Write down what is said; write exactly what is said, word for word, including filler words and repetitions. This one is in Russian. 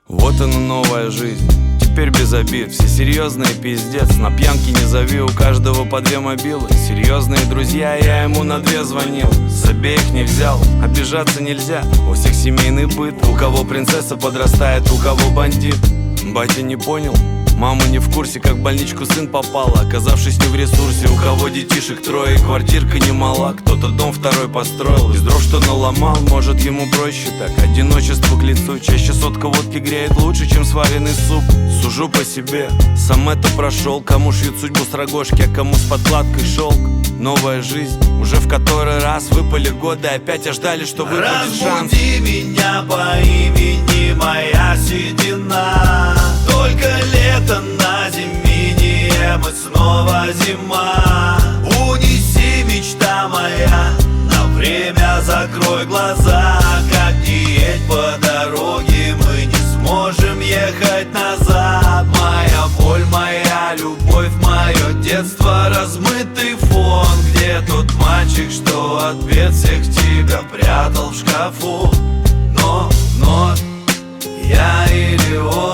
Вот она новая жизнь, теперь без обид. Все серьезные, пиздец, на пьянке не зови, у каждого по две мобилы. Серьезные друзья, я ему на две звонил, с обеих не взял, обижаться нельзя. У всех семейный быт, у кого принцесса подрастает, у кого бандит. Батя не понял, мама не в курсе, как в больничку сын попал, оказавшись не в ресурсе. У кого детишек трое, квартирка немала, кто-то дом второй построил. Из дров что наломал, может ему проще так. Одиночество к лицу, чаще сотка водки греет лучше, чем сваренный суп. Сужу по себе, сам это прошел. Кому шьют судьбу с рогожки, а кому с подкладкой шелк. Новая жизнь, уже в который раз выпали годы, опять ожидали, что выпадет шанс. Разбуди меня по имени, моя седина. Только лето на зиме, небо, снова зима. Унеси, мечта моя, на время закрой глаза. Как не едь по дороге, мы не сможем ехать назад. Моя боль, моя любовь, мое детство, размытый фон. Где тот мальчик, что ответ всех тебя прятал в шкафу? Но, но, я или он?